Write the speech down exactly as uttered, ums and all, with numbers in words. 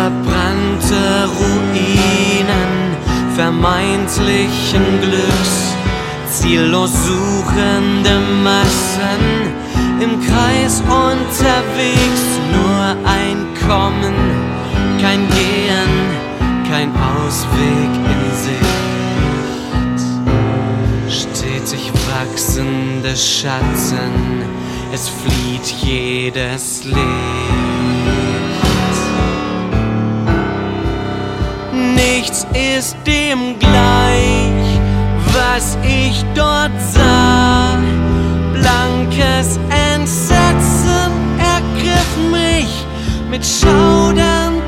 verbrannte Ruinen vermeintlichen Glücks, ziellos suchende Massen im Kreis unterwegs, nur ein Kommen, kein Gehen, kein Ausweg in Sicht. Stetig wachsende Schatten, es flieht jedes Licht. Nichts ist dem gleich, was ich dort sah. Blankes Entsetzen ergriff mich mit Schaudern